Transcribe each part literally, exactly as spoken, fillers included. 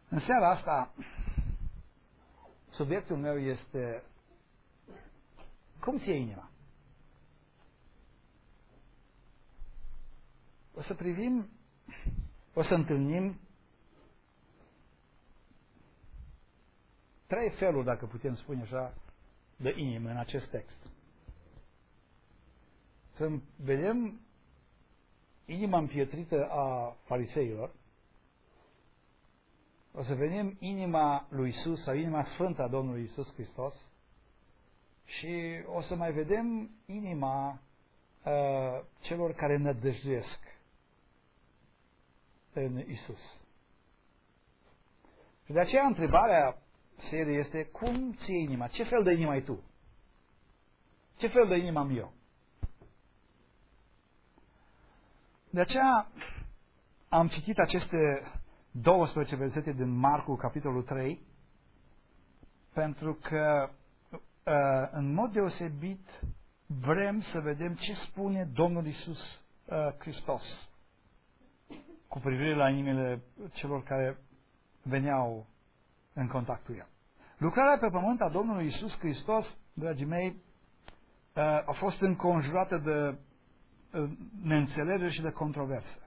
În seara asta, subiectul meu este cum ți-e inima? O să privim, o să întâlnim trei feluri, dacă putem spune așa, de inimă în acest text. Să vedem inima împietrită a fariseilor, o să vedem inima lui Isus sau inima sfântă a Domnului Isus Hristos și o să mai vedem inima uh, celor care nădăjduiesc în Isus. Și de aceea întrebarea seriei este: cum ți-e inima? Ce fel de inimă ai tu? Ce fel de inimă am eu? De aceea am citit aceste douăsprezece versete din Marcu, capitolul trei, pentru că în mod deosebit vrem să vedem ce spune Domnul Iisus Hristos cu privire la inimile celor care veneau în contact cu El. Lucrarea pe pământ a Domnului Iisus Hristos, dragii mei, a fost înconjurată de neînțelegere și de controversă.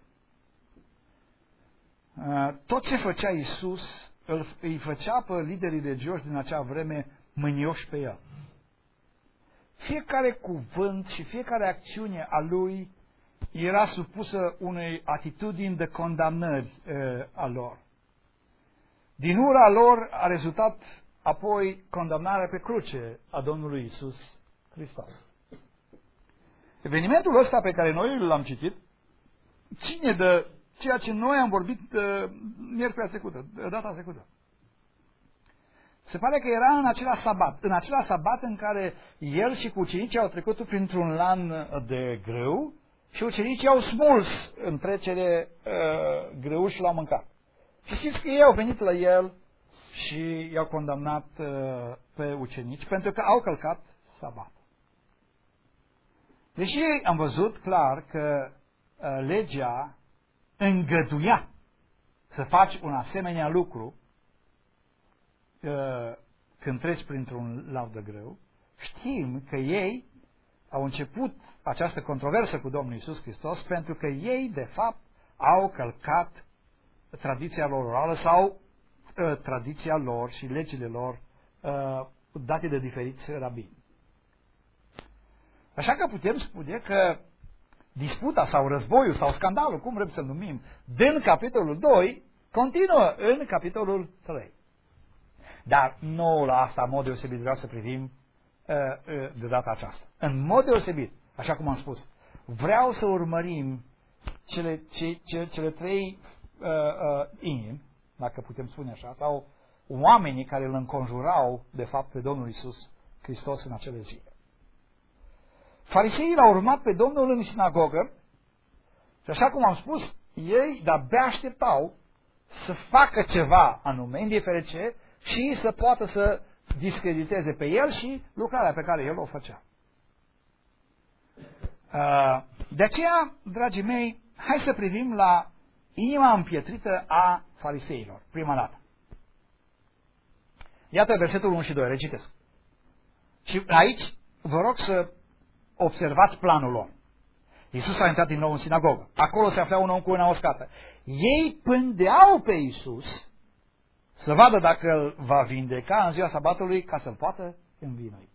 Tot ce făcea Iisus îi făcea pe liderii religioși din acea vreme mânioși pe El. Fiecare cuvânt și fiecare acțiune a Lui era supusă unei atitudini de condamnări a lor. Din ura lor a rezultat apoi condamnarea pe cruce a Domnului Iisus Hristos. Evenimentul ăsta pe care noi l-am citit ține de ceea ce noi am vorbit uh, miercurea trecută, data trecută. Se pare că era în acela sabat, în acela sabat în care el și cu ucenicii au trecut printr-un lan de grâu și ucenicii au smuls în trecere uh, grâu și l-au mâncat. Și știți că ei au venit la el și i-au condamnat uh, pe ucenici pentru că au călcat sabat. Deși am văzut clar că uh, legea îngăduia să faci un asemenea lucru uh, când treci printr-un lav de grâu, știm că ei au început această controversă cu Domnul Iisus Hristos pentru că ei, de fapt, au călcat tradiția lor orală sau uh, tradiția lor și legile lor uh, date de diferiți rabini. Așa că putem spune că disputa sau războiul sau scandalul, cum vrem să-l numim, din capitolul doi, continuă în capitolul trei. Dar nu la asta, în mod deosebit, vreau să privim uh, uh, de data aceasta. În mod deosebit, așa cum am spus, vreau să urmărim cele, ce, ce, cele trei uh, uh, inimi, dacă putem spune așa, sau oamenii care îl înconjurau, de fapt, pe Domnul Iisus Hristos în acele zile. Fariseii l-au urmat pe Domnul în sinagogă și, așa cum am spus, ei de-abia așteptau să facă ceva anume, indiferent ce, și să poată să discrediteze pe el și lucrarea pe care el o făcea. De aceea, dragii mei, hai să privim la inima împietrită a fariseilor, prima dată. Iată versetul unu și doi, recitesc. Și aici vă rog să observați planul lor. Iisus a intrat din nou în sinagogă. Acolo se afla un om cu una uscată. Ei pândeau pe Iisus să vadă dacă îl va vindeca în ziua sabatului ca să-l poată învinui.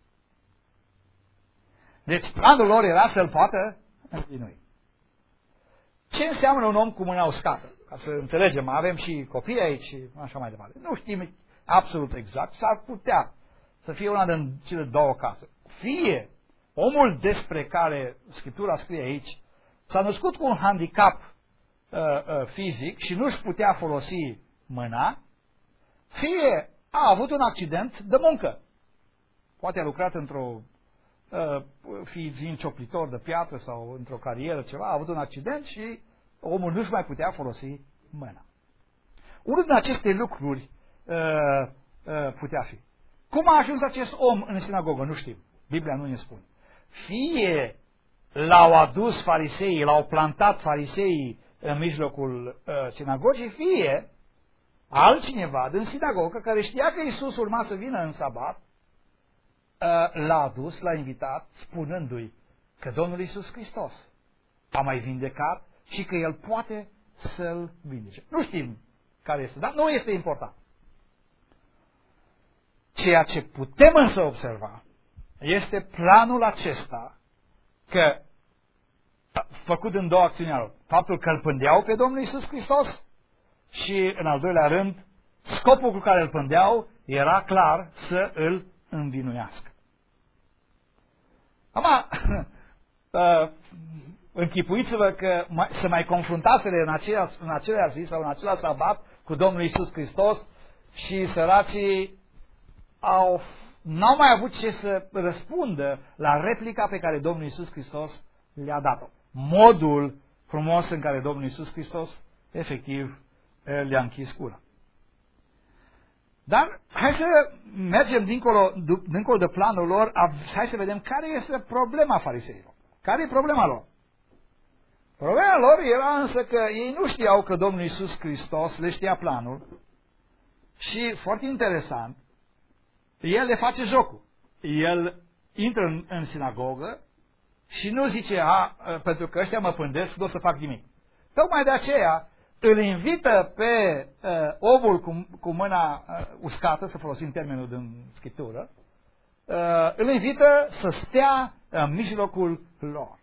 Deci planul lor era să-l poată învinui. Ce înseamnă un om cu mâna uscată? Ca să înțelegem, avem și copii aici și așa mai departe. Nu știm absolut exact. S-ar putea să fie una din cele două case. Fie omul despre care Scriptura scrie aici s-a născut cu un handicap uh, uh, fizic și nu își putea folosi mâna, fie a avut un accident de muncă. Poate a lucrat într-o, uh, fiind cioplitor de piatră sau într-o carieră ceva, a avut un accident și omul nu își mai putea folosi mâna. Unul din aceste lucruri uh, uh, putea fi. Cum a ajuns acest om în sinagogă? Nu știm. Biblia nu ne spune. Fie l-au adus fariseii, l-au plantat fariseii în mijlocul uh, sinagogii, fie altcineva din sinagogă, care știa că Iisus urma să vină în sabat, l-a adus, l-a invitat, spunându-i că Domnul Iisus Hristos a mai vindecat și că El poate să-l vindece. Nu știm care este, dar nu este important. Ceea ce putem însă observa este planul acesta, că făcut în două acțiuni, faptul că îl pândeau pe Domnul Iisus Hristos și, în al doilea rând, scopul cu care îl pândeau era clar să îl învinuiască. Acum, uh, închipuiți-vă că mai, să mai confruntați-le în aceea, în aceea zi sau în acela sabat cu Domnul Iisus Hristos și săracii au, n-au mai avut ce să răspundă la replica pe care Domnul Iisus Hristos le-a dat-o. Modul frumos în care Domnul Iisus Hristos efectiv le-a închis gura. Dar hai să mergem dincolo, dincolo de planul lor, hai să vedem care este problema fariseilor. Care e problema lor? Problema lor era însă că ei nu știau că Domnul Iisus Hristos le știa planul și, foarte interesant, El le face jocul. El intră în, în sinagogă și nu zice, a, pentru că ăștia mă pândesc, nu o să fac nimic. Tocmai de aceea îl invită pe uh, omul cu, cu mâna uh, uscată, să folosim termenul din Scriptură, uh, îl invită să stea în mijlocul lor.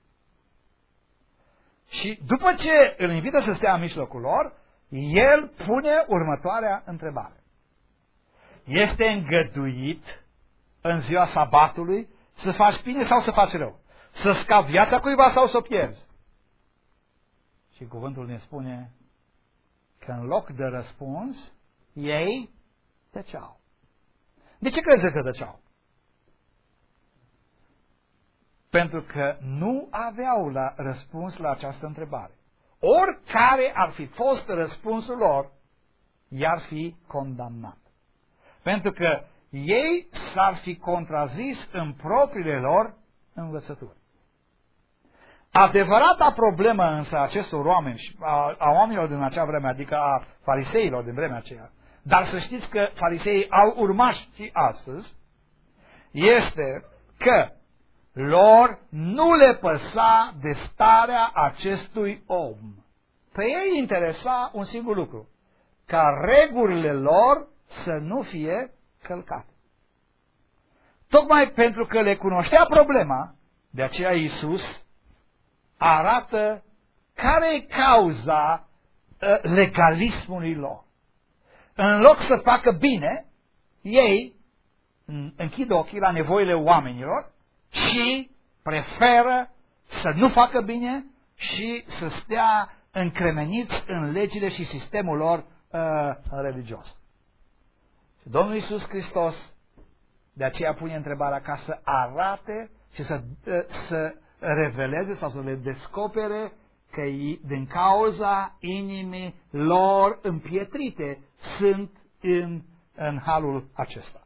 Și după ce îl invită să stea în mijlocul lor, el pune următoarea întrebare. Este îngăduit în ziua sabatului să faci bine sau să faci rău? Să scapi viața cuiva sau să o pierzi? Și cuvântul ne spune că în loc de răspuns, ei tăceau. De ce crezi că tăceau? Pentru că nu aveau la răspuns la această întrebare. Oricare ar fi fost răspunsul lor, i-ar fi condamnat. Pentru că ei s-ar fi contrazis în propriile lor învățături. Adevărata problemă însă a acestor oameni, a, a oamenilor din acea vreme, adică a fariseilor din vremea aceea, dar să știți că fariseii au urmași și astăzi, este că lor nu le păsa de starea acestui om. Pe ei interesa un singur lucru, ca regulile lor să nu fie călcate. Tocmai pentru că le cunoștea problema, de aceea Iisus arată care e cauza legalismului lor. În loc să facă bine, ei închid ochii la nevoile oamenilor și preferă să nu facă bine și să stea încremeniți în legile și sistemul lor uh, religios. Și Domnul Iisus Hristos de aceea pune întrebarea ca să arate și să, uh, să reveleze sau să le descopere că din cauza inimii lor împietrite sunt în, în halul acesta.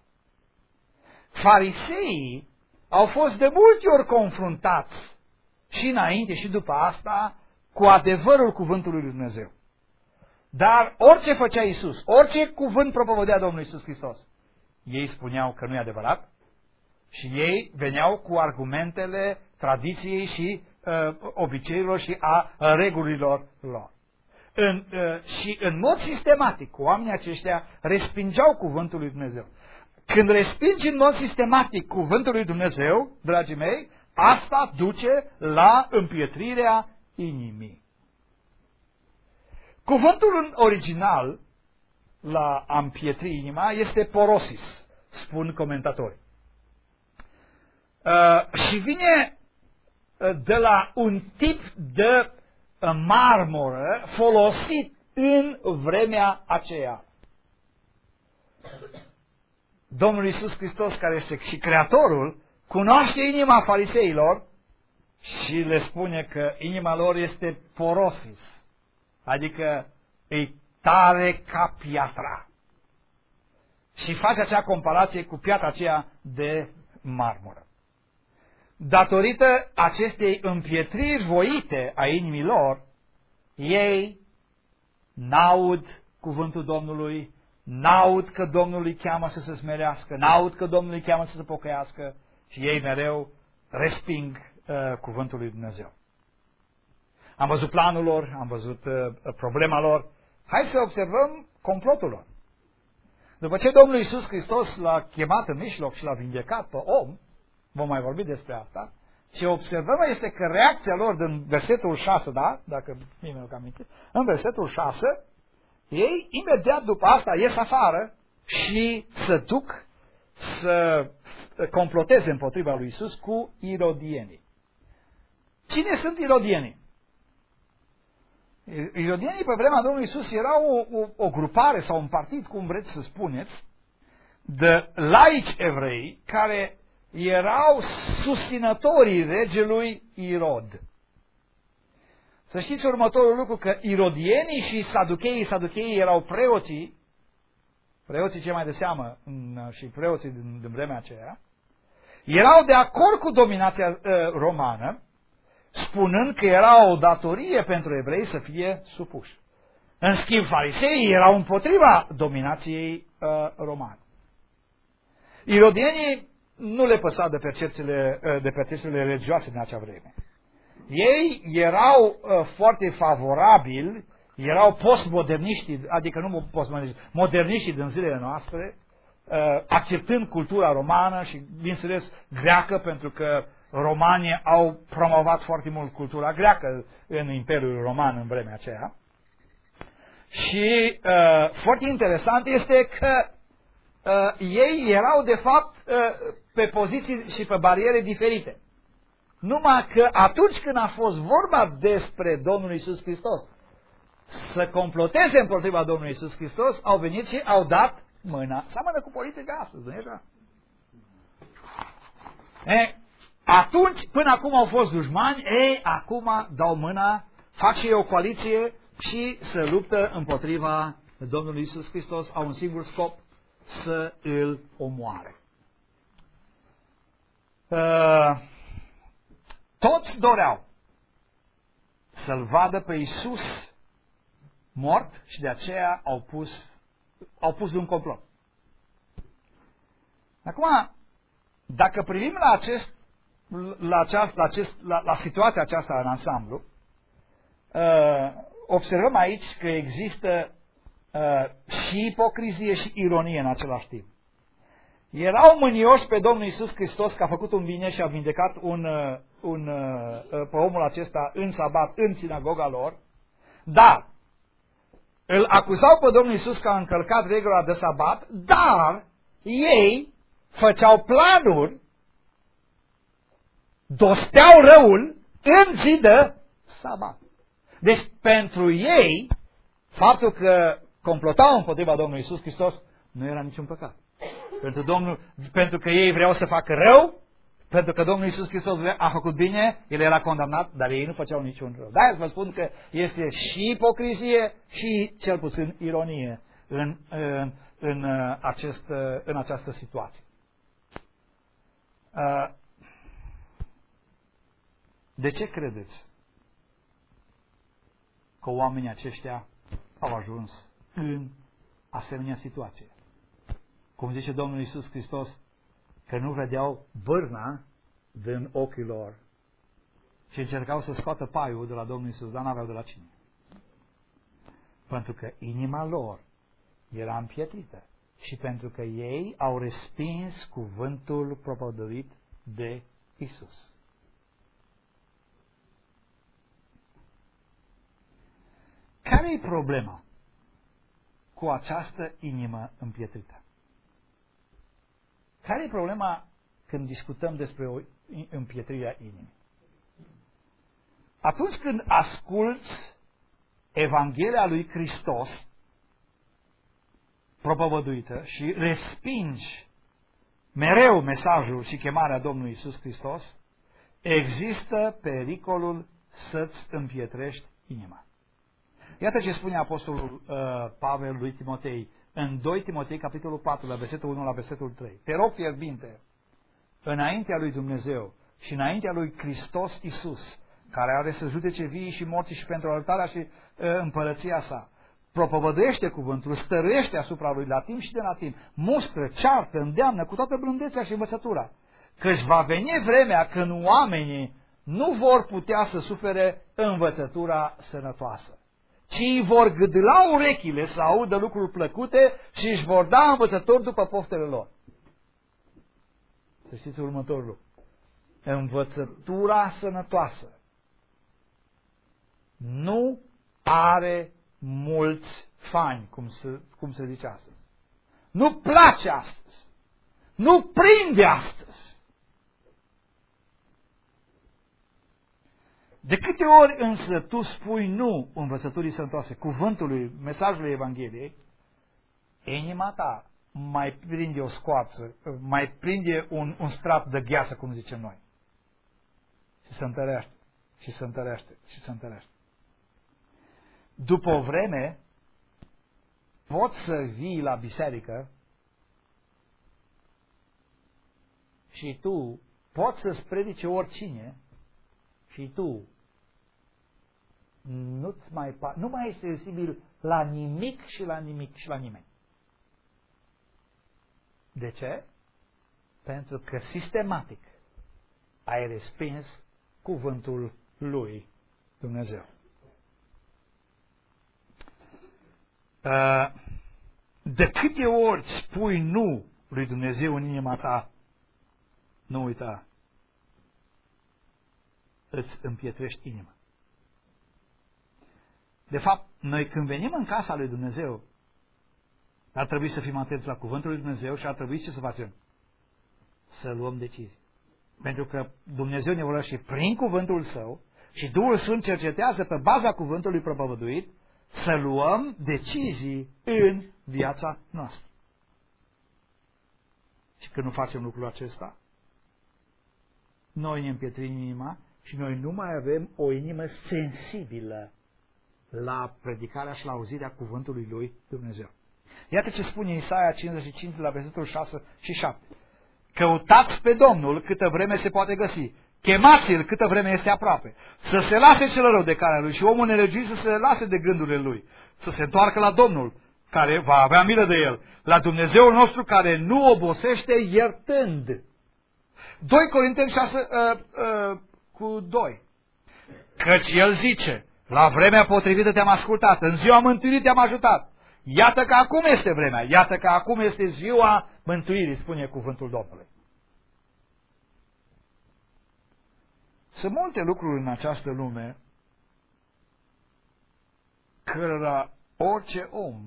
Fariseii au fost de multe ori confruntați și înainte și după asta cu adevărul cuvântului lui Dumnezeu. Dar orice făcea Iisus, orice cuvânt propovădea Domnul Iisus Hristos, ei spuneau că nu e adevărat și ei veneau cu argumentele tradiției și uh, obiceiurilor și a regulilor lor. În, uh, și în mod sistematic, oamenii aceștia respingeau cuvântul lui Dumnezeu. Când respingi în mod sistematic cuvântul lui Dumnezeu, dragii mei, asta duce la împietrirea inimii. Cuvântul în original la a împietri inima este porosis, spun comentatorii. Uh, și vine de la un tip de marmură folosit în vremea aceea. Domnul Iisus Hristos, care este și Creatorul, cunoaște inima fariseilor și le spune că inima lor este porosis, adică e tare ca piatra. Și face acea comparație cu piatra aceea de marmură. Datorită acestei împietriri voite a inimii lor, ei n-aud cuvântul Domnului, n-aud că Domnul îi cheamă să se smerească, n-aud că Domnul îi cheamă să se pocăiască și ei mereu resping uh, cuvântul lui Dumnezeu. Am văzut planul lor, am văzut uh, problema lor. Hai să observăm complotul lor. După ce Domnul Iisus Hristos l-a chemat în mijloc și l-a vindecat pe om, vom mai vorbi despre asta, ce observăm este că reacția lor din versetul șase, da? Dacă mi-am amintit, în versetul șase, ei imediat după asta ies afară și se duc să comploteze împotriva lui Iisus cu irodienii. Cine sunt irodienii? Irodienii pe vremea Domnului Iisus erau o, o, o grupare sau un partid, cum vreți să spuneți, de laici evrei care erau susținătorii regelui Irod. Să știți următorul lucru, că irodienii și saducheii, saducheii erau preoții, preoții cei mai de seamă și preoții din, din vremea aceea, erau de acord cu dominația uh, romană, spunând că era o datorie pentru evrei să fie supuși. În schimb, fariseii erau împotriva dominației uh, romane. Irodienii nu le păsa de percepțiile, uh, de percepțiile religioase din acea vreme. Ei erau uh, foarte favorabili, erau postmoderniști, adică nu postmoderniști, moderniștii din zilele noastre, uh, acceptând cultura romană și, bineînțeles, greacă, pentru că romanii au promovat foarte mult cultura greacă în Imperiul Roman în vremea aceea. Și uh, foarte interesant este că uh, ei erau de fapt uh, pe poziții și pe bariere diferite. Numai că atunci când a fost vorba despre Domnul Iisus Hristos să comploteze împotriva Domnului Iisus Hristos, au venit și au dat mâna. Seamănă cu politica astăzi, nu-i așa? E, atunci, până acum au fost dușmani, ei, acum dau mâna, fac și ei o coaliție și se luptă împotriva Domnului Iisus Hristos, au un singur scop, să îl omoare. Uh, toți doreau să-l vadă pe Iisus mort și de aceea au pus, au pus de un complot. Acum, dacă privim la acest La, aceast, la, acest, la, la situația aceasta în ansamblu, uh, observăm aici că există uh, și ipocrizie și ironie în același timp. Erau mânioși pe Domnul Iisus Hristos că a făcut un bine și a vindecat un, uh, un, uh, pe omul acesta în sabat, în sinagoga lor, dar îl acuzau pe Domnul Iisus că a încălcat regula de sabat, dar ei făceau planuri, dosteau răul în zi de sabat. Deci pentru ei, faptul că complotau împotriva Domnului Iisus Hristos nu era niciun păcat. Pentru, Domnul, pentru că ei vreau să facă rău, pentru că Domnul Iisus Hristos a făcut bine, el era condamnat, dar ei nu făceau niciun rău. De-aia vă spun că este și ipocrizie și cel puțin ironie în, în, în, acest, în această situație. De ce credeți că oamenii aceștia au ajuns în asemenea situație? Cum zice Domnul Iisus Hristos, că nu vedeau bârna din ochii lor și încercau să scoată paiul de la Domnul Iisus, dar n-aveau de la cine. Pentru că inima lor era împietrită și pentru că ei au respins cuvântul propovăduit de Iisus. Care e problema cu această inimă împietrită? Care e problema când discutăm despre o împietrire a inimii? Atunci când asculți Evanghelia lui Hristos propovăduită și respingi mereu mesajul și chemarea Domnului Iisus Hristos, există pericolul să-ți împietrești inima. Iată ce spune Apostolul uh, Pavel lui Timotei în doi Timotei, capitolul patru, la versetul unu la versetul trei. Te rog fierbinte, înaintea lui Dumnezeu și înaintea lui Hristos Iisus, care are să judece vii și morții și pentru iertarea și uh, împărăția sa, propovăduiește cuvântul, stăruiește asupra lui la timp și de la timp, mustră, ceartă, îndeamnă cu toată blândețea și învățătura. Căci va veni vremea când oamenii nu vor putea să sufere învățătura sănătoasă, ci îi vor gâdâla urechile să audă lucruri plăcute și își vor da învățători după poftele lor. Să știți următorul lucru. Învățătura sănătoasă nu are mulți fani, cum se, cum se zice astăzi. Nu place astăzi. Nu prinde astăzi. De câte ori însă tu spui nu învățăturii sănătoase, cuvântului, mesajului Evangheliei, inima ta mai prinde o scoarță, mai prinde un, un strat de gheață, cum zicem noi. Și se întărește, și se întărește, și se întărește. După o vreme, poți să vii la biserică și tu poți să-ți predice oricine și tu nu-ți mai, nu mai ești sensibil la nimic și la nimic și la nimeni. De ce? Pentru că sistematic ai respins cuvântul lui Dumnezeu. De câte ori spui nu lui Dumnezeu în inima ta, nu uita, îți împietrești inima. De fapt, noi când venim în casa lui Dumnezeu, ar trebui să fim atenți la cuvântul lui Dumnezeu și ar trebui ce să facem? Să luăm decizii. Pentru că Dumnezeu ne vorbește prin cuvântul Său și Duhul Sfânt cercetează pe baza cuvântului propovăduit să luăm decizii în viața noastră. Și când nu facem lucrul acesta, noi ne împietrim inima și noi nu mai avem o inimă sensibilă la predicarea și la auzirea cuvântului lui Dumnezeu. Iată ce spune Isaia cincizeci și cinci la versetul șase și șapte. Căutați pe Domnul câtă vreme se poate găsi. Chemați-l câtă vreme este aproape. Să se lase cel rău de calea lui și omul nelegiuit să se lase de gândurile lui. Să se întoarcă la Domnul, care va avea milă de el. La Dumnezeul nostru care nu obosește iertând. doi Corinteni șase uh, uh, cu doi. Căci el zice, la vremea potrivită te-am ascultat, în ziua mântuirii te-am ajutat. Iată că acum este vremea, iată că acum este ziua mântuirii, spune cuvântul Domnului. Sunt multe lucruri în această lume cărora orice om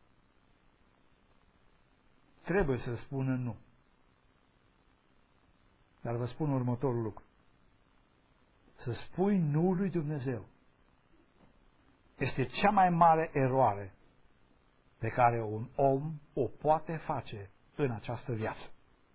trebuie să spună nu. Dar vă spun următorul lucru. Să spui nu lui Dumnezeu este cea mai mare eroare pe care un om o poate face în această viață.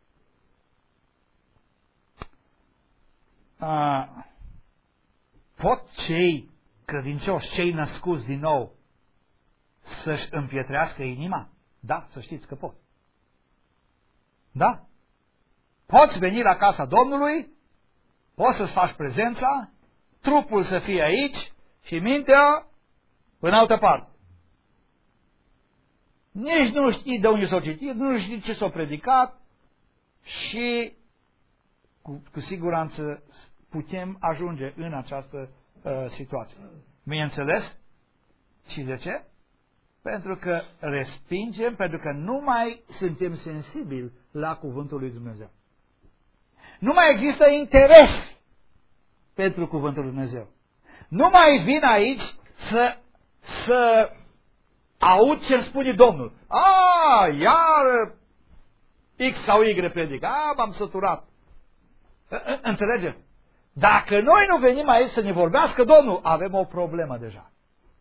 Uh, pot cei credincioși, cei născuți din nou, să-și împietrească inima? Da, să știți că pot. Da? Poți veni la casa Domnului, poți să-ți faci prezența, trupul să fie aici și mintea în altă parte. Nici nu știi de unde s-o citit, nu știi ce s-o predicat și cu, cu siguranță putem ajunge în această uh, situație. Bineînțeles? Și de ce? Pentru că respingem, pentru că nu mai suntem sensibili la cuvântul lui Dumnezeu. Nu mai există interes pentru cuvântul lui Dumnezeu. Nu mai vin aici să, să aud ce îmi spune Domnul. A, iar X sau Y predică. A, m-am săturat. Înțelegeți? Dacă noi nu venim aici să ne vorbească Domnul, avem o problemă deja.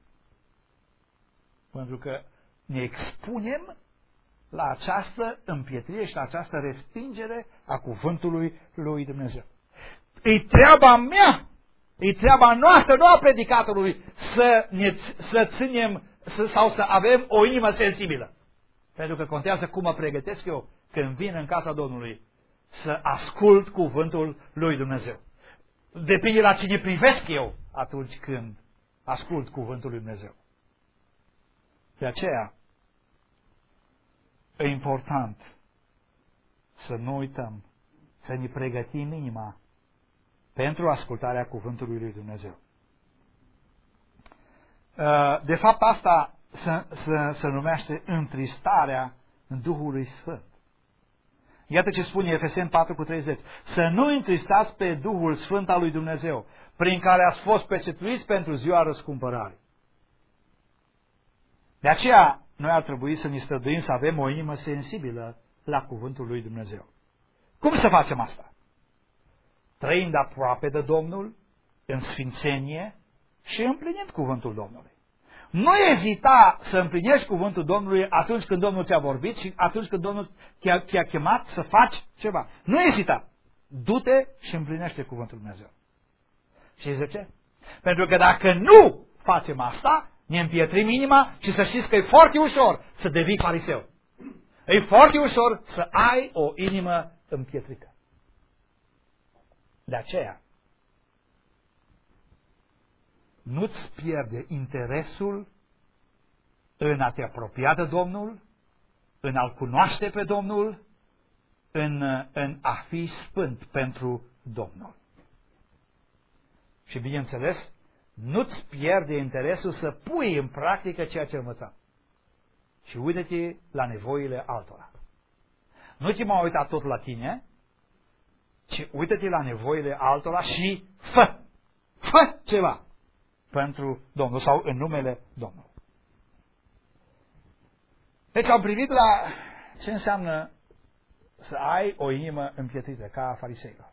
Pentru că ne expunem la această împietrire și la această respingere a cuvântului lui Dumnezeu. E treaba mea, e treaba noastră, nu a predicatorului, să, ne, să ținem să, sau să avem o inimă sensibilă. Pentru că contează cum mă pregătesc eu când vin în casa Domnului să ascult cuvântul lui Dumnezeu. Depinde la cine privesc eu atunci când ascult cuvântul lui Dumnezeu. De aceea, e important să nu uităm, să ne pregătim inima pentru ascultarea cuvântului lui Dumnezeu. De fapt, asta se, se, se numește întristarea Duhului Sfânt. Iată ce spune Efeseni patru cu treizeci. Să nu întristați pe Duhul Sfânt al lui Dumnezeu, prin care ați fost pecetuiți pentru ziua răscumpărării. De aceea, noi ar trebui să ne străduim să avem o inimă sensibilă la cuvântul lui Dumnezeu. Cum să facem asta? Trăind aproape de Domnul, în sfințenie și împlinind cuvântul Domnului. Nu ezita să împlinești cuvântul Domnului atunci când Domnul ți-a vorbit și atunci când Domnul te-a, te-a chemat să faci ceva. Nu ezita. Du-te și împlinește cuvântul Dumnezeu. Și de ce? Pentru că dacă nu facem asta, ne împietrim inima și să știți că e foarte ușor să devii fariseu. E foarte ușor să ai o inimă împietrită. De aceea, nu-ți pierde interesul în a te apropia de Domnul, în a-L cunoaște pe Domnul, în, în a fi sfânt pentru Domnul. Și bineînțeles, nu-ți pierde interesul să pui în practică ceea ce învățam. Și uite-te la nevoile altora. Nu te mai uita tot la tine, ci uite-te la nevoile altora și fă, fă ceva pentru Domnul sau în numele Domnului. Deci am privit la ce înseamnă să ai o inimă împietrită ca fariseilor.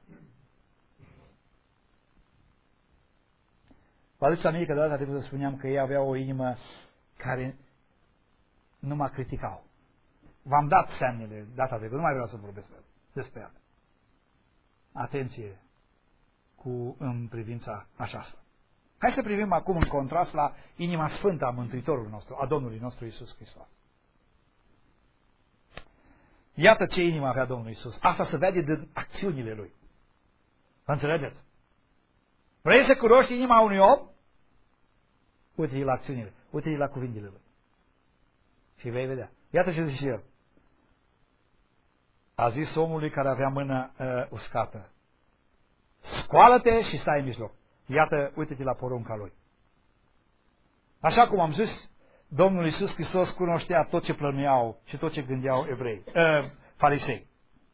Vă aduceți aminte că de data trecută spuneam că ei aveau o inimă care nu mă criticau. V-am dat semnele data trecută, nu mai vreau să vorbesc despre ele. Atenție cu în privința aceasta. Hai să privim acum în contrast la inima sfântă a Mântuitorului nostru, a Domnului nostru Iisus Hristos. Iată ce inimă avea Domnul Iisus. Asta se vede din acțiunile Lui. Înțelegeți? Vrei să cunoști inima unui om? Uite-i la acțiunile, uite-i la cuvintele Lui. Și vei vedea. Iată ce zice El. A zis omului care avea mâna uh, uscată: scoală-te și stai în mijloc. Iată, uite-te la porunca Lui. Așa cum am zis, Domnul Iisus Hristos cunoștea tot ce plănuiau și tot ce gândeau evrei, uh, farisei.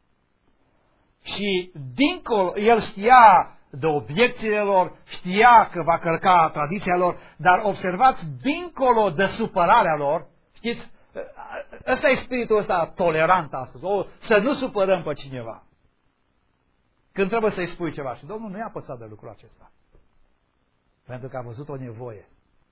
Și dincolo, El știa de obiecțiile lor, știa că va călca tradiția lor, dar observați, dincolo de supărarea lor, știți, ăsta e spiritul ăsta tolerant astăzi, o, să nu supărăm pe cineva. Când trebuie să-i spui ceva. Și Domnul nu i-a păsat de lucrul acesta. Pentru că a văzut o nevoie.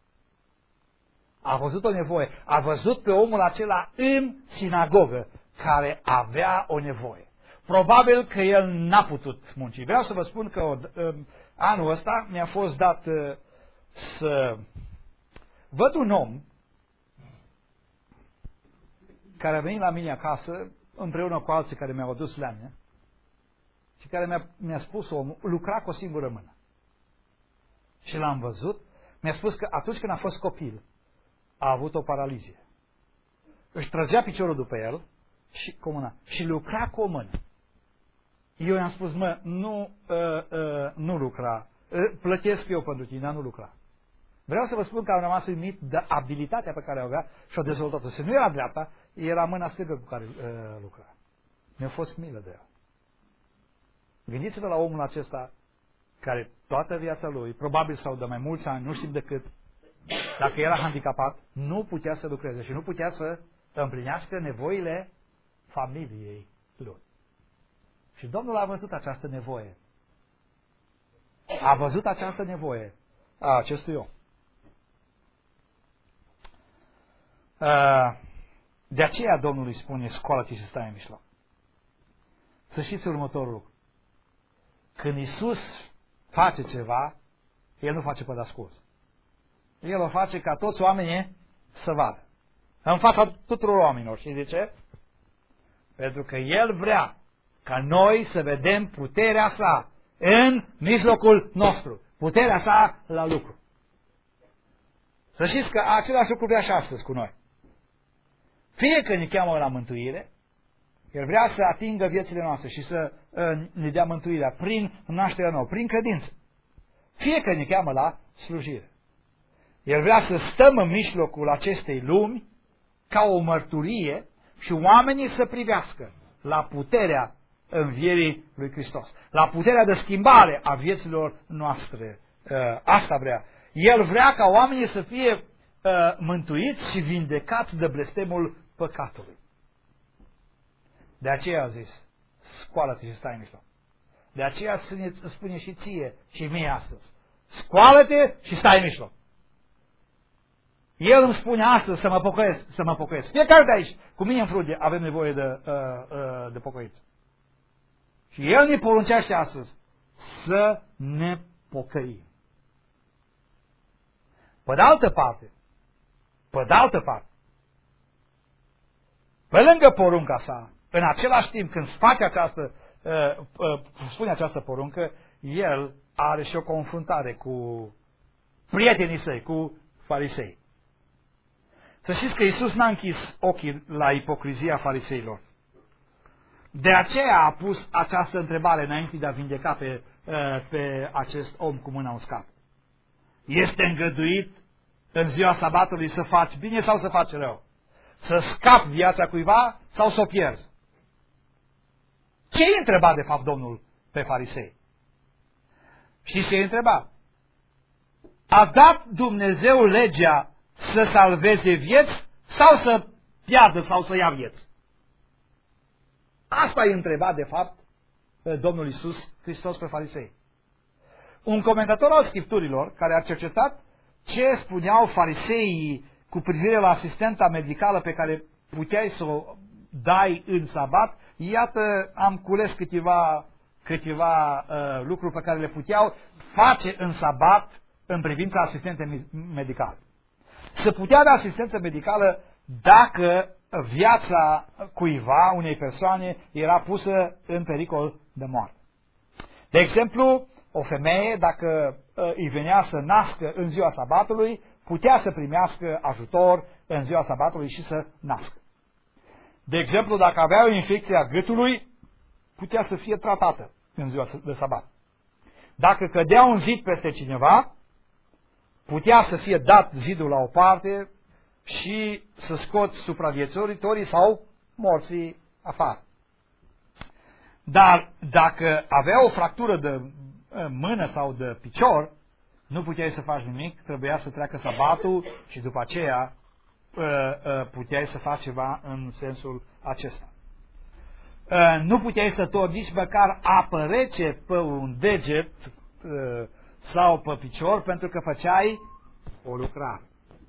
A văzut o nevoie. A văzut pe omul acela în sinagogă care avea o nevoie. Probabil că el n-a putut munci. Vreau să vă spun că o, anul ăsta mi-a fost dat să văd un om care a venit la mine acasă împreună cu alții care mi-au adus leamne și care mi-a, mi-a spus omul, lucra cu o singură mână. Și l-am văzut, mi-a spus că atunci când a fost copil a avut o paralizie. Își trăgea piciorul după el și, cu mâna, și lucra cu o mână. Eu i-am spus, mă, nu, uh, uh, nu lucra, uh, plătesc eu pentru tine, dar nu lucra. Vreau să vă spun că am rămas uimit de abilitatea pe care o avea și o dezvoltat-o. Să nu era dreapta, era mâna stângă cu care uh, lucra. Mi-a fost milă de el. Gândiți-vă la omul acesta care toată viața lui, probabil sau de mai mulți ani, nu știm decât, dacă era handicapat, nu putea să lucreze și nu putea să împlinească nevoile familiei lui. Și Domnul a văzut această nevoie. A văzut această nevoie a acestui om. De aceea Domnul îi spune, scoală-te și stai în mijloc. Să știți următorul lucru. Când Iisus face ceva, El nu face pe de-ascuns. El o face ca toți oamenii să vadă. În fața tuturor oamenilor. Și de ce? Pentru că El vrea ca noi să vedem puterea sa în mijlocul nostru. Puterea sa la lucru. Să știți că același lucru vrea și astăzi cu noi. Fie că ne cheamă la mântuire, El vrea să atingă viețile noastre și să uh, ne dea mântuirea prin nașterea nouă, prin credință. Fie că ne cheamă la slujire. El vrea să stăm în mijlocul acestei lumi ca o mărturie și oamenii să privească la puterea învierii lui Hristos, la puterea de schimbare a vieților noastre. Asta vrea. El vrea ca oamenii să fie mântuiți și vindecați de blestemul păcatului. De aceea a zis, scoală-te și stai în mijloc. De aceea îți spune și ție și mie astăzi, scoală-te și stai în mijloc. El îmi spune astăzi să mă pocăiesc, să mă pocăiesc. Fiecare de aici, cu mine în frunte, avem nevoie de, uh, uh, de pocăiță. Și El ne poruncește astăzi să ne pocăim. Pe de altă parte, pe de altă parte, pe lângă porunca sa, în același timp când face această, uh, uh, spune această poruncă, El are și o confruntare cu prietenii săi, cu farisei. Să știți că Iisus n-a închis ochii la ipocrizia fariseilor. De aceea a pus această întrebare înainte de a vindeca pe, pe acest om cu mâna uscată. Este îngăduit în ziua sabatului să faci bine sau să faci rău? Să scapi viața cuiva sau să o pierzi? Ce îi întreba de fapt Domnul pe farisei? Știți ce îi întreba? A dat Dumnezeu legea să salveze vieți sau să piardă sau să ia vieți? Asta îi întreba de fapt Domnul Iisus Hristos pe farisei. Un comentator al Scripturilor care a cercetat ce spuneau fariseii cu privire la asistenta medicală pe care puteai să o dai în sabat, iată, am cules câteva, câteva uh, lucruri pe care le puteau face în sabat în privința asistentei medicale. Se putea da asistență medicală dacă viața cuiva, unei persoane, era pusă în pericol de moarte. De exemplu, o femeie, dacă îi venea să nască în ziua sabatului, putea să primească ajutor în ziua sabatului și să nască. De exemplu, dacă avea o infecție a gâtului, putea să fie tratată în ziua de sabat. Dacă cădea un zid peste cineva, putea să fie dat zidul la o parte și să scoți supraviețuitorii sau morții afară. Dar dacă avea o fractură de mână sau de picior, nu puteai să faci nimic, trebuia să treacă sabatul și după aceea puteai să faci ceva în sensul acesta. Nu puteai să torni nici măcar apă rece pe un deget sau pe picior pentru că făceai o lucrare.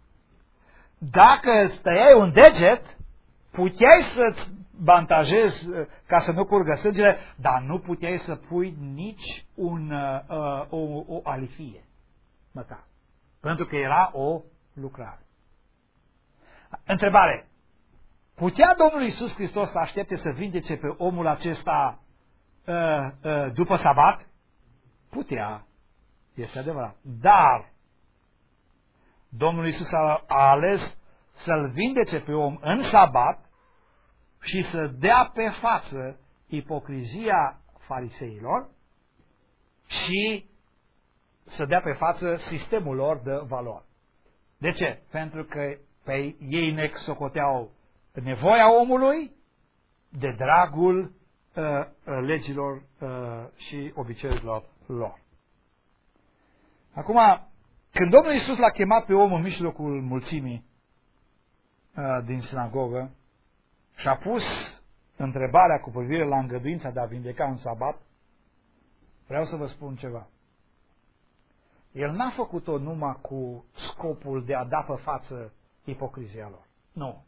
Dacă stăiai un deget, puteai să-ți bantajezi ca să nu curgă sângele, dar nu puteai să pui nici un, uh, o, o alifie, măcar. Pentru că era o lucrare. Întrebare. Putea Domnul Iisus Hristos să aștepte să vindece pe omul acesta uh, uh, după sabat? Putea. Este adevărat. Dar Domnul Iisus a, a ales să-l vindece pe om în sabat și să dea pe față ipocrizia fariseilor și să dea pe față sistemul lor de valori. De ce? Pentru că pe ei ne socoteau nevoia omului de dragul uh, legilor uh, și obiceiurilor lor. Acum, când Domnul Iisus l-a chemat pe om în mijlocul mulțimii uh, din sinagogă și a pus întrebarea cu privire la îngăduința de a vindeca în sabat, vreau să vă spun ceva. El n-a făcut-o numai cu scopul de a da pe față ipocrizia lor. Nu.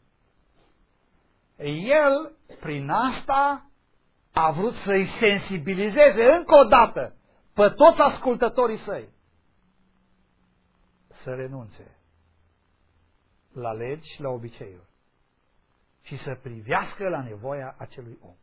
El, prin asta, a vrut să-i sensibilizeze încă o dată pe toți ascultătorii săi să renunțe la legi și la obiceiuri și să privească la nevoia acelui om.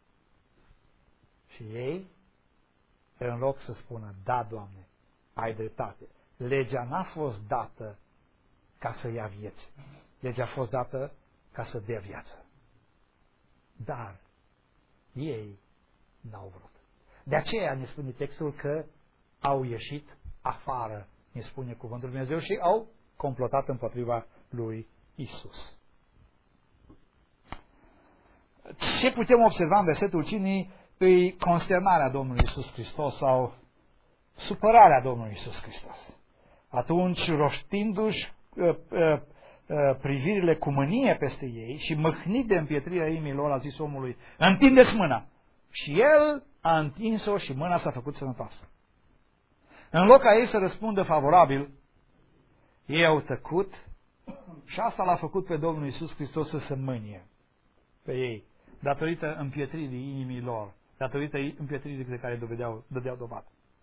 Și ei, în loc să spună, da, Doamne, ai dreptate, legea n-a fost dată ca să ia vieți. Legea a fost dată ca să dea viață. Dar ei n-au vrut. De aceea ne spune textul că au ieșit afară, ne spune cuvântul Lui Dumnezeu, și au complotat împotriva lui Isus. Ce putem observa în versetul cinci e consternarea Domnului Isus Hristos sau supărarea Domnului Isus Hristos. Atunci, roștindu-și uh, uh, uh, privirile cu mânie peste ei și mâhnit de împietrirea inimilor, a zis omului: întindeți mâna! Și el a întins-o și mâna s-a făcut sănătoasă. În loc ca ei să răspundă favorabil, ei au tăcut și asta l-a făcut pe Domnul Iisus Hristos să se mânie pe ei, datorită împietririi inimii lor, datorită împietririi de care dovedeau, dădeau dovadă.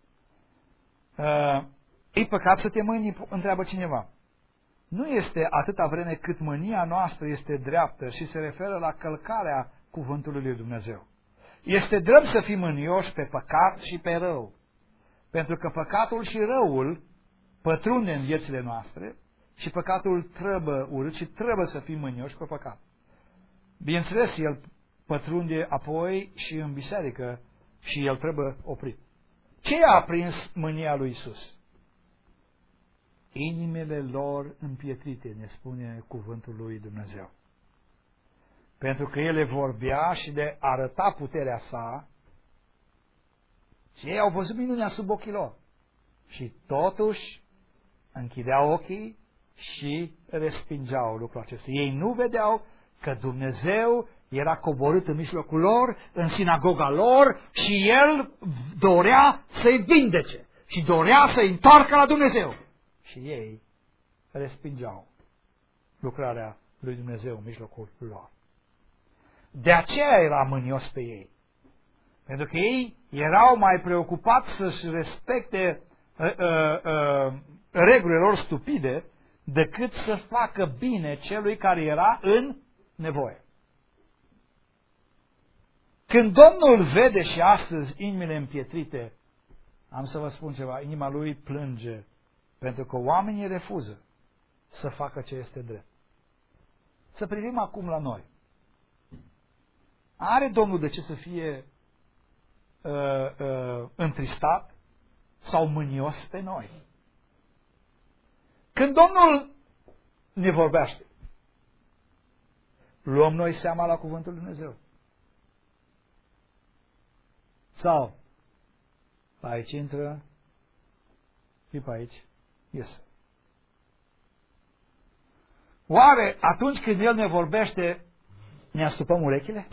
Uh, e păcat să te mâni, întreabă cineva. Nu este atâta vreme cât mânia noastră este dreaptă și se referă la călcarea cuvântului lui Dumnezeu. Este drept să fim mânioși pe păcat și pe rău, pentru că păcatul și răul pătrunde în viețile noastre și păcatul trebuie urât și trebuie să fim mânioși pe păcat. Bineînțeles, el pătrunde apoi și în biserică și el trebuie oprit. Ce a aprins mânia lui Isus? Inimile lor împietrite, ne spune cuvântul lui Dumnezeu. Pentru că ele vorbea și de arăta puterea sa și ei au văzut minunea sub ochii lor. Și totuși închideau ochii și respingeau lucrul acesta. Ei nu vedeau că Dumnezeu era coborât în mijlocul lor, în sinagoga lor, și El dorea să-i vindece și dorea să-i întoarcă la Dumnezeu. Și ei respingeau lucrarea lui Dumnezeu în mijlocul lor. De aceea era mânios pe ei. Pentru că ei erau mai preocupați să-și respecte uh, uh, uh, regulile lor stupide decât să facă bine celui care era în nevoie. Când Domnul vede și astăzi inimile împietrite, am să vă spun ceva, inima lui plânge, pentru că oamenii refuză să facă ce este drept. Să privim acum la noi. Are Domnul de ce să fie uh, uh, întristat sau mânios pe noi? Când Domnul ne vorbește, luăm noi seama la cuvântul lui Dumnezeu? Sau pe aici intră și pe aici iese. Oare atunci când El ne vorbește, ne astupăm urechile?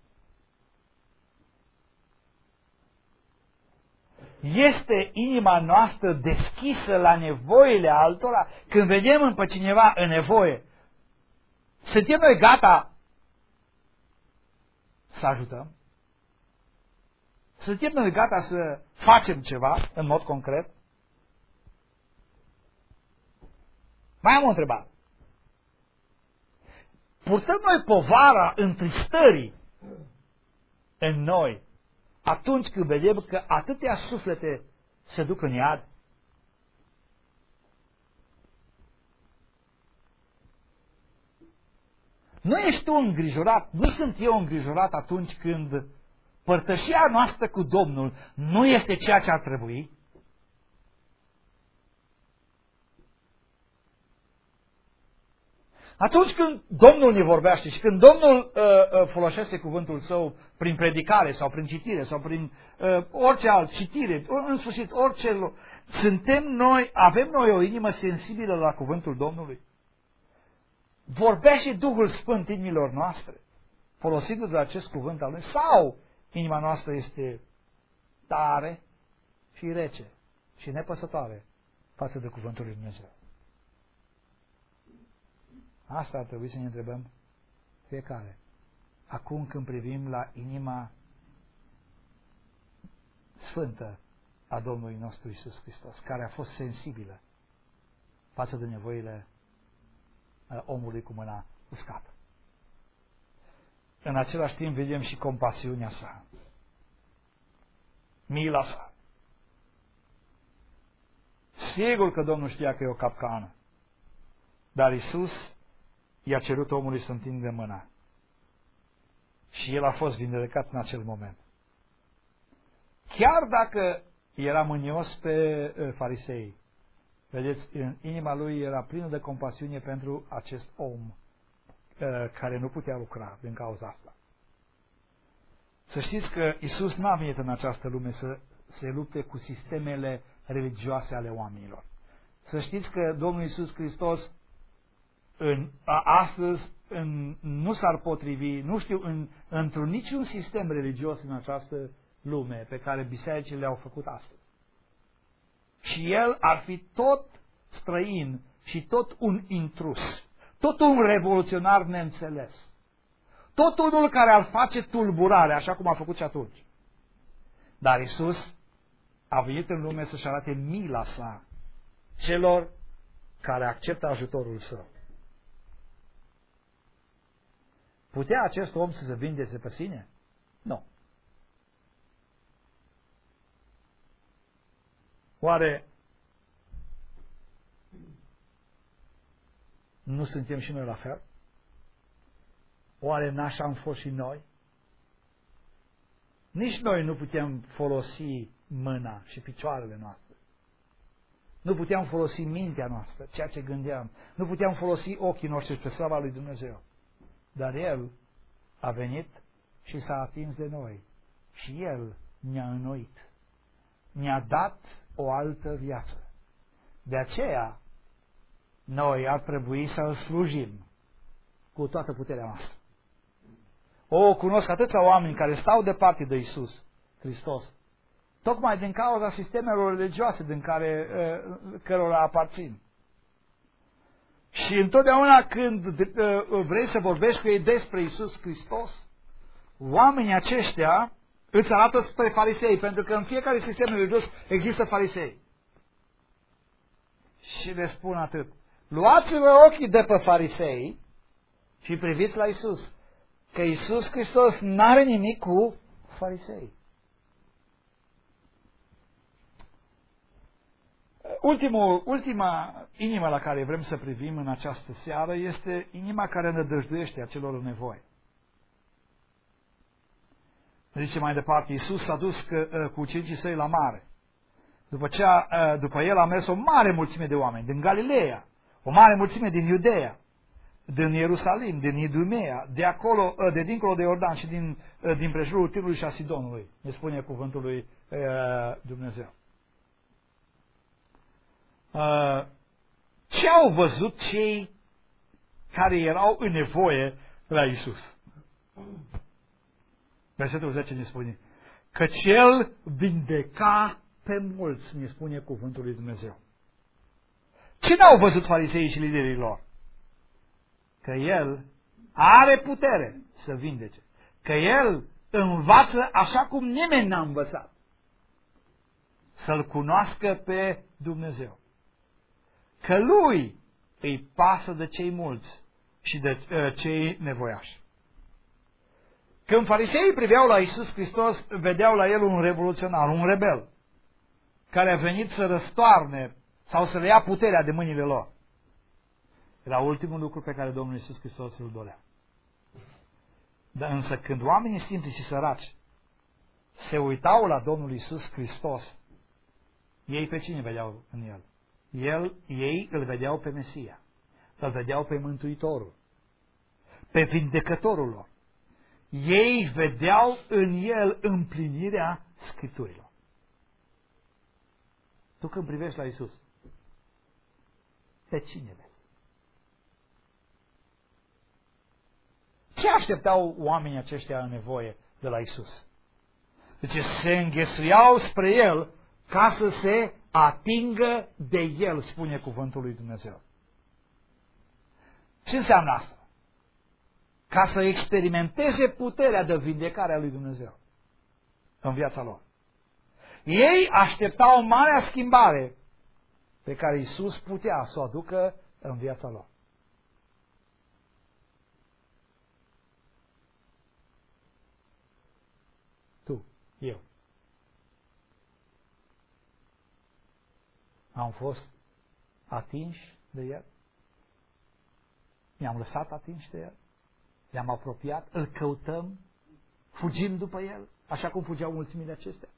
Este inima noastră deschisă la nevoile altora? Când vedem pe cineva în nevoie, suntem noi gata să ajutăm? Suntem noi gata să facem ceva în mod concret? Mai am o întrebare. Purtăm noi povara întristării în noi atunci când vedem că atâtea suflete se duc în iad? Nu ești tu îngrijorat, nu sunt eu îngrijorat atunci când părtășia noastră cu Domnul nu este ceea ce ar trebui? Atunci când Domnul ne vorbește și când Domnul uh, uh, folosește cuvântul Său prin predicare sau prin citire sau prin uh, orice alt citire, în sfârșit orice, suntem noi, avem noi o inimă sensibilă la cuvântul Domnului? Vorbește Duhul Sfânt inimilor noastre, folosindu-se de acest cuvânt al Lui, sau inima noastră este tare și rece și nepăsătoare față de cuvântul lui Dumnezeu? Asta ar trebui să ne întrebăm fiecare. Acum când privim la inima sfântă a Domnului nostru Iisus Hristos, care a fost sensibilă față de nevoile omului cu mâna uscată. În același timp vedem și compasiunea sa, mila sa. Sigur că Domnul știa că e o capcană, dar Iisus i-a cerut omului să întindă mâna. Și el a fost vindecat în acel moment. Chiar dacă era mânios pe farisei, vedeți, în inima lui era plină de compasiune pentru acest om care nu putea lucra din cauza asta. Să știți că Iisus n-a venit în această lume să se lupte cu sistemele religioase ale oamenilor. Să știți că Domnul Iisus Hristos în, a, astăzi în, nu s-ar potrivi, nu știu, în, într-un niciun sistem religios în această lume pe care bisericile le-au făcut astăzi. Și El ar fi tot străin și tot un intrus, tot un revoluționar neînțeles, tot unul care ar face tulburare, așa cum a făcut și atunci. Dar Iisus a venit în lume să-și arate mila sa celor care acceptă ajutorul său. Putea acest om să se vindece pe sine? Nu. Oare nu suntem și noi la fel? Oare n-așa am fost și noi? Nici noi nu putem folosi mâna și picioarele noastre. Nu puteam folosi mintea noastră, ceea ce gândeam. Nu puteam folosi ochii noștri spre slava lui Dumnezeu. Dar El a venit și s-a atins de noi. Și El ne-a înnoit. Ne-a dat o altă viață. De aceea, noi ar trebui să-L slujim cu toată puterea noastră. O, cunosc atâția oameni care stau departe de Iisus Hristos, tocmai din cauza sistemelor religioase din care, cărora aparțin. Și întotdeauna când vrei să vorbești cu ei despre Iisus Hristos, oamenii aceștia îți arată spre farisei, pentru că în fiecare sistem religios există farisei. Și le spun atât: luați-vă ochii de pe farisei și priviți la Iisus, că Iisus Hristos n-are nimic cu farisei. Ultimul, ultima inimă la care vrem să privim în această seară este inima care nădăjduiește acelor în nevoie. Zice mai departe, Iisus s-a dus că, cu ucenicii săi la mare. După, cea, după el a mers o mare mulțime de oameni din Galileea, o mare mulțime din Iudeea, din Ierusalim, din Idumea, de acolo, de dincolo de Iordan și din, din prejurul Tirului și a Sidonului, ne spune cuvântul lui Dumnezeu. Ce au văzut cei care erau în nevoie la Iisus? Versetul zece ne spune că El vindeca pe mulți, ne spune cuvântul lui Dumnezeu. Ce n-au văzut fariseii și liderii lor? Că El are putere să vindece. Că El învață așa cum nimeni n-a învățat. Să-L cunoască pe Dumnezeu. Că Lui îi pasă de cei mulți și de uh, cei nevoiași. Când fariseii priveau la Iisus Hristos, vedeau la El un revoluționar, un rebel, care a venit să răstoarne sau să le ia puterea de mâinile lor. Era ultimul lucru pe care Domnul Iisus Hristos îl dorea. Dar însă când oamenii simpli și săraci se uitau la Domnul Iisus Hristos, ei pe cine vedeau în El? El, ei îl vedeau pe Mesia, îl vedeau pe Mântuitorul, pe Vindecătorul lor. Ei vedeau în El împlinirea Scripturilor. Tu când privești la Iisus, pe cine vezi? Ce așteptau oamenii aceștia în nevoie de la Iisus? Deci se înghesuiau spre El ca să se atingă de El, spune cuvântul lui Dumnezeu. Ce înseamnă asta? Ca să experimenteze puterea de vindecare a lui Dumnezeu în viața lor. Ei așteptau marea schimbare pe care Iisus putea să o aducă în viața lor. Tu, eu. Am fost atinși de El? ne-am lăsat atinși de El, ne-am apropiat, îl căutăm, fugim după El, așa cum fugeau mulțimile acestea?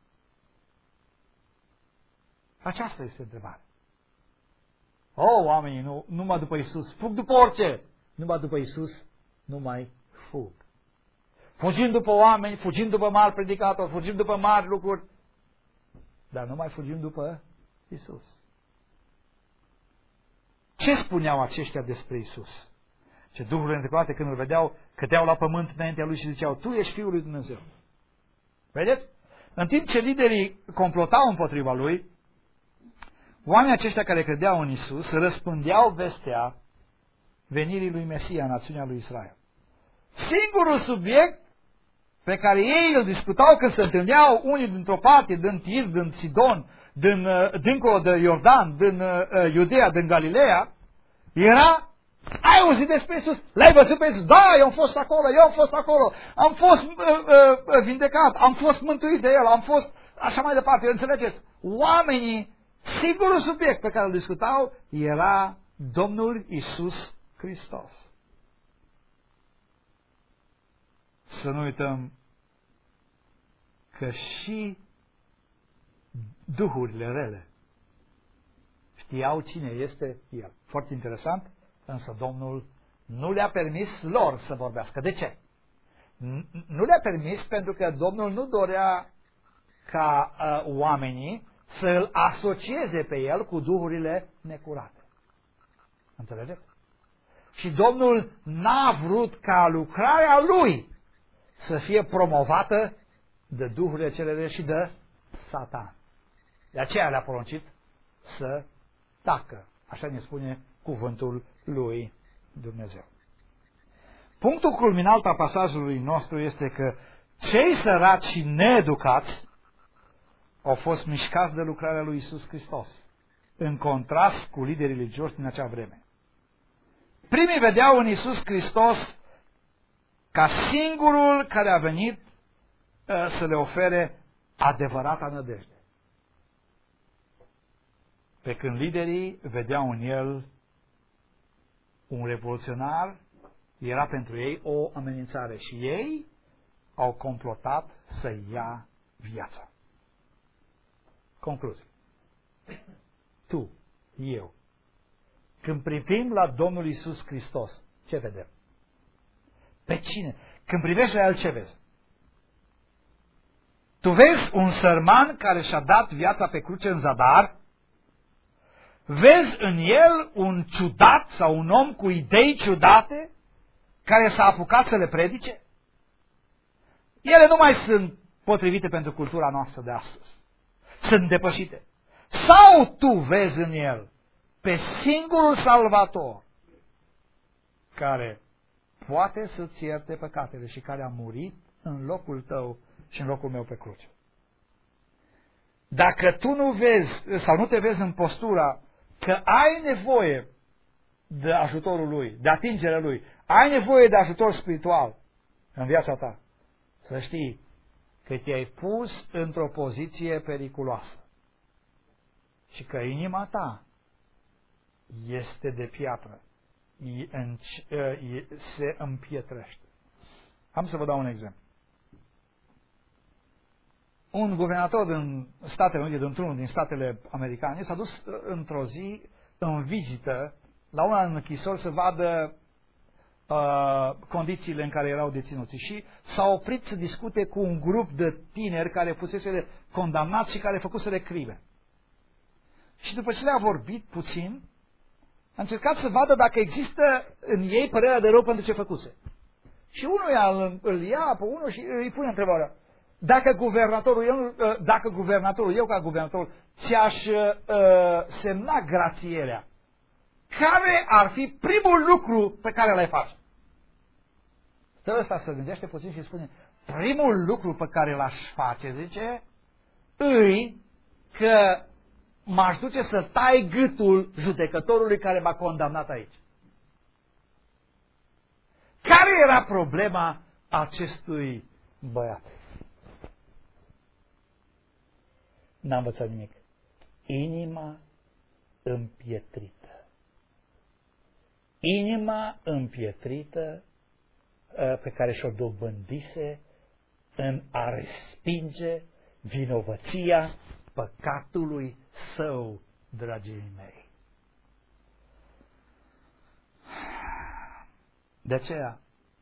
Aceasta este întrebarea. O, oamenii, nu, numai după Iisus, fug după orice, numai după Iisus, nu mai fug. Fugim după oameni, fugim după mari predicatori, fugim după mari lucruri, dar nu mai fugim după Iisus. Ce spuneau aceștia despre Iisus? Ce duhurile întrecurate când îl vedeau, cădeau la pământ înaintea lui și ziceau, tu ești Fiul lui Dumnezeu. Vedeți? În timp ce liderii complotau împotriva lui, oamenii aceștia care credeau în Iisus răspândeau vestea venirii lui Mesia în națiunea lui Israel. Singurul subiect pe care ei îl discutau când se întâlneau unii dintr-o parte, din Tir, din Sidon, din, dincolo de Iordan, din uh, Iudea, din Galileea, era, ai auzit despre Iisus? L-ai văzut pe Iisus? Da, eu am fost acolo, eu am fost acolo, am fost uh, uh, vindecat, am fost mântuit de El, am fost așa mai departe, înțelegeți? Oamenii, singurul subiect pe care îl discutau era Domnul Iisus Hristos. Să nu uităm că și duhurile rele știau cine este El. Foarte interesant, însă Domnul nu le-a permis lor să vorbească. De ce? Nu le-a permis pentru că Domnul nu dorea ca uh, oamenii să îl asocieze pe El cu duhurile necurate. Înțelegeți? Și Domnul n-a vrut ca lucrarea Lui să fie promovată de duhurile celele și de Satan. De aceea le-a poruncit să tacă. Așa ne spune cuvântul lui Dumnezeu. Punctul culminant al pasajului nostru este că cei săraci și needucați au fost mișcați de lucrarea lui Iisus Hristos, în contrast cu liderii religioși din acea vreme. Primii vedeau în Iisus Hristos ca singurul care a venit uh, să le ofere adevărata nădejde. Pe când liderii vedeau în El un revoluționar, era pentru ei o amenințare și ei au complotat să ia viața. Concluzie. Tu, eu, când privim la Domnul Iisus Hristos, ce vedem? Pe cine? Când privești la El, ce vezi? Tu vezi un sărman care și-a dat viața pe cruce în zadar? Vezi în El un ciudat sau un om cu idei ciudate care s-a apucat să le predice? Ele nu mai sunt potrivite pentru cultura noastră de astăzi. Sunt depășite. Sau tu vezi în El pe singurul Salvator care poate să-ți ierte păcatele și care a murit în locul tău și în locul meu pe cruce. Dacă tu nu vezi sau nu te vezi în postura că ai nevoie de ajutorul Lui, de atingerea Lui, ai nevoie de ajutor spiritual în viața ta, să știi că te-ai pus într-o poziție periculoasă și că inima ta este de piatră, se împietrește. Am să vă dau un exemplu. Un guvernator din Statele Unite, dintr-unul din statele americane, s-a dus într-o zi în vizită la una în închisori să vadă uh, condițiile în care erau deținuți și s-a oprit să discute cu un grup de tineri care fusese condamnați și care făcuseră crime. Și după ce le-a vorbit puțin, a încercat să vadă dacă există în ei părerea de rău pentru ce făcuse. Și unul îl, îl ia pe unul și îi pune întrebarea: Dacă guvernatorul, eu, dacă guvernatorul, eu ca guvernator, ți-aș uh, semna grațierea, care ar fi primul lucru pe care l-ai face? Stă ăsta să gândește puțin și spune: primul lucru pe care l-aș face, zice, îi că m-aș duce să tai gâtul judecătorului care m-a condamnat aici. Care era problema acestui băiat? N-am învățat nimic. Inima împietrită. inima împietrită pe care și-o dobândise în a respinge vinovăția păcatului său, dragii mei. De aceea,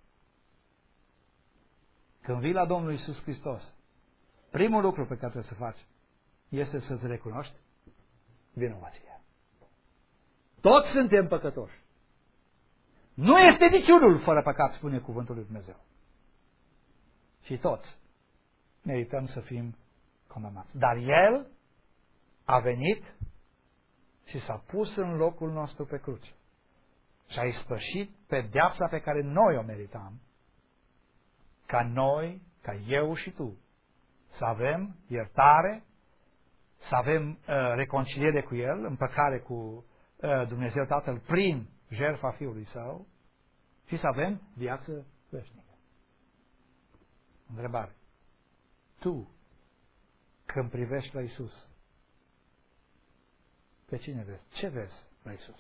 când vii la Domnul Iisus Hristos, primul lucru pe care trebuie să faci este să-ți recunoști vinovăția. Toți suntem păcătoși. Nu este niciunul fără păcat, spune cuvântul lui Dumnezeu. Și toți merităm să fim condamnați. Dar El a venit și s-a pus în locul nostru pe cruce. Și a ispășit pedeapsa pe care noi o meritam, ca noi, ca eu și tu, să avem iertare, să avem uh, reconciliere cu El, împăcare cu uh, Dumnezeu Tatăl prin jertfa Fiului Său și să avem viață veșnică. Întrebare. Tu, când privești la Iisus, pe cine vezi? Ce vezi la Iisus?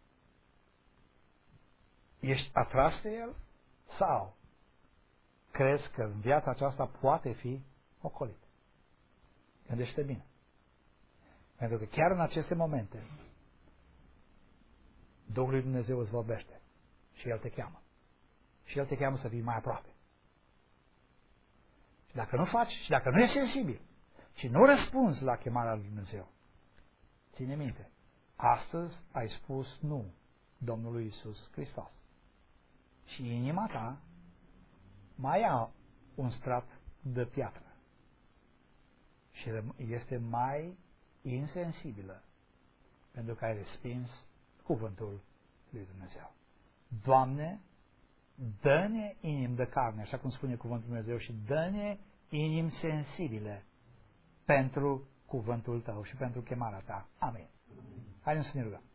Ești atras de El? Sau crezi că în viața aceasta poate fi ocolit? Gândește bine. Pentru că chiar în aceste momente Duhul lui Dumnezeu îți vorbește și El te cheamă. Și El te cheamă să fii mai aproape. Și dacă nu faci, și dacă nu ești sensibil, și nu răspunzi la chemarea lui Dumnezeu, ține minte, astăzi ai spus nu Domnului Iisus Hristos. Și inima ta mai ia un strat de piatră și este mai insensibilă pentru că ai respins cuvântul lui Dumnezeu. Doamne, dă-ne inimi de carne, așa cum spune cuvântul lui Dumnezeu, și dă-ne inimi sensibile pentru cuvântul Tău și pentru chemarea Ta. Amin. Haideți să ne rugăm.